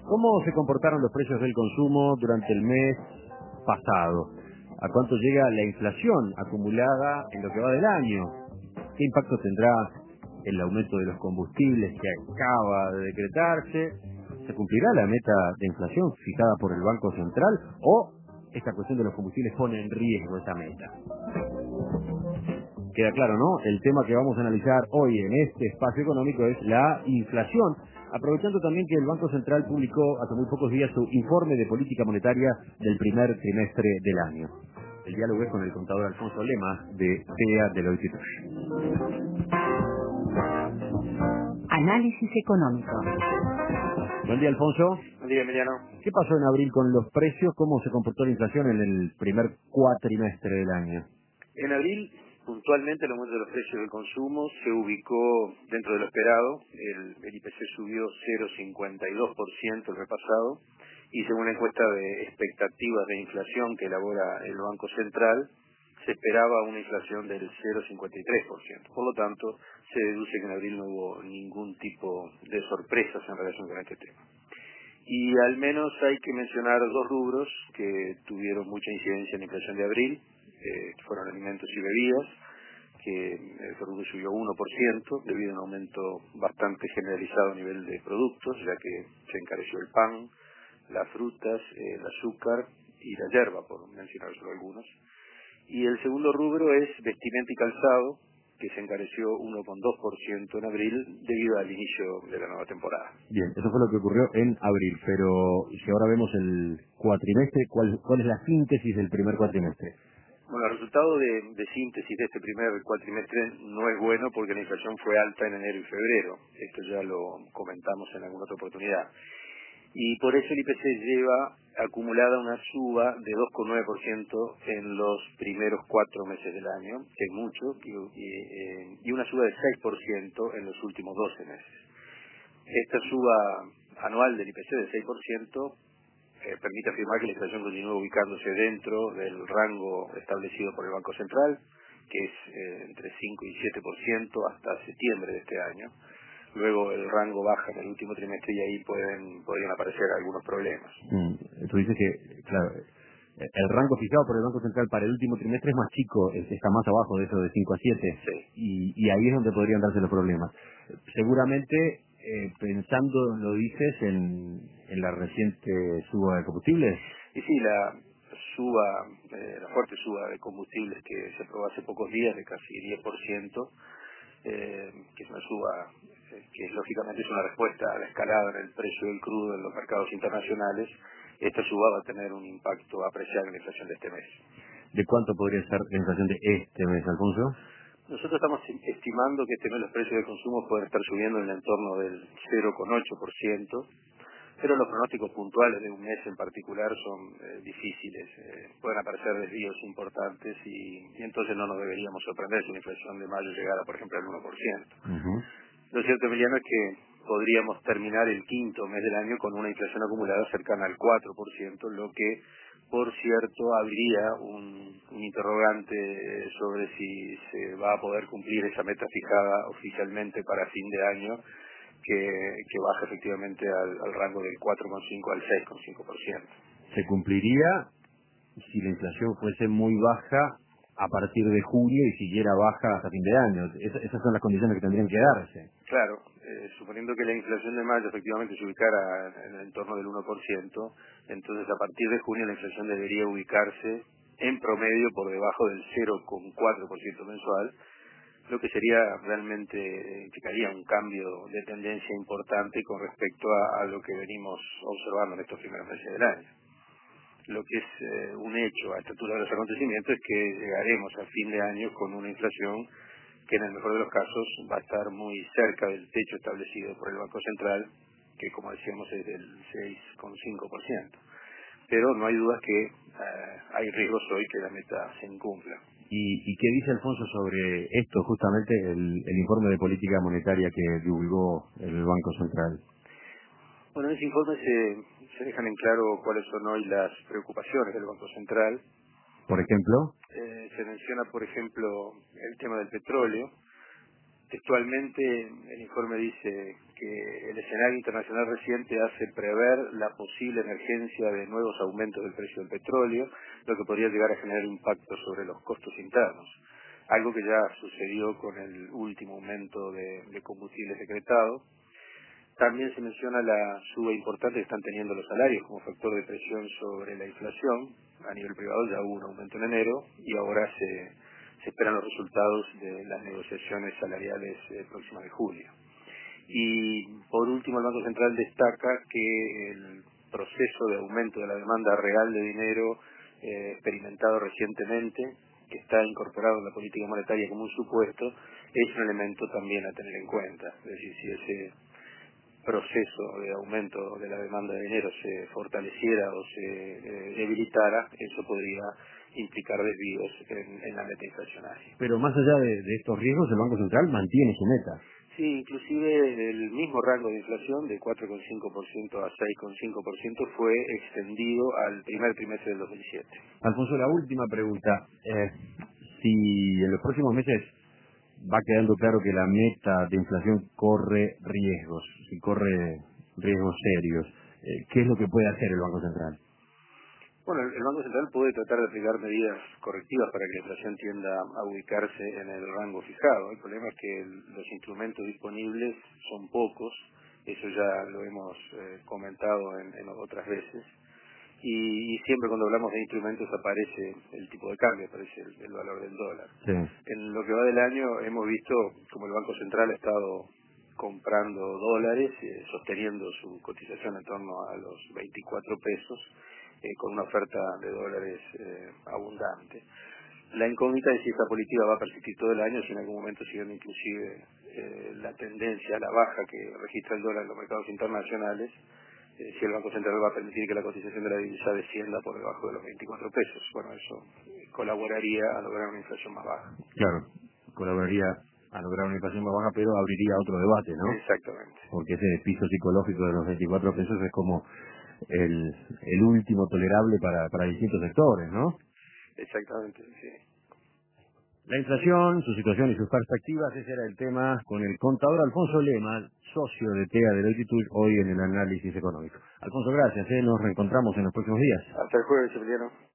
¿Cómo se comportaron los precios del consumo durante el mes pasado? ¿A cuánto llega la inflación acumulada en lo que va del año? ¿Qué impacto tendrá el aumento de los combustibles que acaba de decretarse? ¿Se cumplirá la meta de inflación fijada por el Banco Central o esta cuestión de los combustibles pone en riesgo esa meta? Queda claro, ¿no? El tema que vamos a analizar hoy en este espacio económico es la inflación, aprovechando también que el Banco Central publicó hace muy pocos días su informe de política monetaria del primer trimestre del año. El diálogo es con el contador Alfonso Lema de CEA Deloitte Touche. Análisis económico. Buen día, Alfonso. Buen día, Emiliano. ¿Qué pasó en abril con los precios? ¿Cómo se comportó la inflación en el primer cuatrimestre del año? En abril, puntualmente, el aumento de los precios del consumo se ubicó dentro de lo esperado. El IPC subió 0,52% el mes pasado y según la encuesta de expectativas de inflación que elabora el Banco Central, se esperaba una inflación del 0,53%. Por lo tanto, se deduce que en abril no hubo ningún tipo de sorpresas en relación con este tema. Y al menos hay que mencionar dos rubros que tuvieron mucha incidencia en la inflación de abril, fueron alimentos y bebidas, que el rubro subió 1% debido a un aumento bastante generalizado a nivel de productos, ya que se encareció el pan, las frutas, el azúcar y la yerba, por mencionar solo algunos. Y el segundo rubro es vestimenta y calzado, que se encareció 1,2% en abril debido al inicio de la nueva temporada. Bien, eso fue lo que ocurrió en abril, pero si ahora vemos el cuatrimestre, ¿cuál es la síntesis del primer cuatrimestre? Bueno, el resultado de síntesis de este primer cuatrimestre no es bueno porque la inflación fue alta en enero y febrero. Esto ya lo comentamos en alguna otra oportunidad. Y por eso el IPC lleva acumulada una suba de 2,9% en los primeros 4 meses del año, que es mucho, y una suba de 6% en los últimos 12 meses. Esta suba anual del IPC de 6% permite afirmar que la inflación continúa ubicándose dentro del rango establecido por el Banco Central, que es entre 5 y 7% hasta septiembre de este año. Luego el rango baja en el último trimestre y ahí podrían aparecer algunos problemas. Tú dices que, claro, el rango fijado por el Banco Central para el último trimestre es más chico, está más abajo de eso de 5 a 7, Sí. y ahí es donde podrían darse los problemas. Seguramente, pensando, lo dices, en la reciente suba de combustibles. Y sí, la fuerte suba de combustibles que se aprobó hace pocos días de casi 10%, que es una suba que lógicamente es una respuesta a la escalada en el precio del crudo en los mercados internacionales. Esta suba va a tener un impacto apreciable en la inflación de este mes. ¿De cuánto podría ser la inflación de este mes, Alfonso? Nosotros estamos estimando que este mes los precios de consumo pueden estar subiendo en el entorno del 0,8%, pero los pronósticos puntuales de un mes en particular son difíciles. Pueden aparecer desvíos importantes y entonces no nos deberíamos sorprender si una inflación de mayo llegara, por ejemplo, al 1%. Uh-huh. Lo cierto, Emiliano, es que podríamos terminar el quinto mes del año con una inflación acumulada cercana al 4%, lo que, por cierto, habría un interrogante sobre si se va a poder cumplir esa meta fijada oficialmente para fin de año, que baja efectivamente al rango del 4,5 al 6,5%. Se cumpliría si la inflación fuese muy baja a partir de julio y siguiera baja hasta fin de año. Esas son las condiciones que tendrían que darse. Claro, suponiendo que la inflación de mayo efectivamente se ubicara en el entorno del 1%, entonces a partir de junio la inflación debería ubicarse en promedio por debajo del 0,4% mensual, lo que sería realmente, implicaría un cambio de tendencia importante con respecto a lo que venimos observando en estos primeros meses del año. Lo que es un hecho a esta altura de los acontecimientos es que llegaremos a fin de año con una inflación que en el mejor de los casos va a estar muy cerca del techo establecido por el Banco Central, que como decíamos es del 6,5%. Pero no hay dudas que hay riesgos hoy que la meta se incumpla. ¿Y qué dice Alfonso sobre esto, justamente el informe de política monetaria que divulgó el Banco Central? Bueno, en ese informe se dejan en claro cuáles son hoy las preocupaciones del Banco Central. Por ejemplo, Se menciona, por ejemplo, el tema del petróleo, Textualmente, el informe dice que el escenario internacional reciente hace prever la posible emergencia de nuevos aumentos del precio del petróleo, lo que podría llegar a generar impacto sobre los costos internos. Algo que ya sucedió con el último aumento de combustibles decretado. También se menciona la suba importante que están teniendo los salarios como factor de presión sobre la inflación. A nivel privado ya hubo un aumento en enero y ahora se esperan los resultados de las negociaciones salariales próximas de julio. Y por último, el Banco Central destaca que el proceso de aumento de la demanda real de dinero experimentado recientemente, que está incorporado en la política monetaria como un supuesto, es un elemento también a tener en cuenta. Es decir, si ese proceso de aumento de la demanda de dinero se fortaleciera o se debilitara, eso podría implicar desvíos en la meta inflacionaria. Pero más allá de estos riesgos, el Banco Central mantiene su meta. Sí, inclusive el mismo rango de inflación de 4,5% a 6,5% fue extendido al primer trimestre del 2007. Alfonso, la última pregunta. Si en los próximos meses va quedando claro que la meta de inflación corre riesgos, si corre riesgos serios, ¿qué es lo que puede hacer el Banco Central? Bueno, el Banco Central puede tratar de aplicar medidas correctivas para que la inflación tienda a ubicarse en el rango fijado. El problema es que los instrumentos disponibles son pocos, eso ya lo hemos comentado en otras veces, y siempre cuando hablamos de instrumentos aparece el tipo de cambio, aparece el valor del dólar. Sí. En lo que va del año hemos visto como el Banco Central ha estado comprando dólares, sosteniendo su cotización en torno a los 24 pesos, con una oferta de dólares abundante. La incógnita es si esta política va a persistir todo el año, si en algún momento siguiendo inclusive la tendencia a la baja que registra el dólar en los mercados internacionales, si el Banco Central va a permitir que la cotización de la divisa descienda por debajo de los 24 pesos. Bueno, eso colaboraría a lograr una inflación más baja. Claro, colaboraría a lograr una inflación más baja, pero abriría otro debate, ¿no? Exactamente. Porque ese piso psicológico de los 24 pesos es como el último tolerable para distintos sectores, ¿no? Exactamente, sí. La inflación, su situación y sus perspectivas, ese era el tema con el contador Alfonso Lema, socio de TEA de Latitud, hoy en el análisis económico. Alfonso, gracias, nos reencontramos en los próximos días. Hasta el jueves, Emiliano.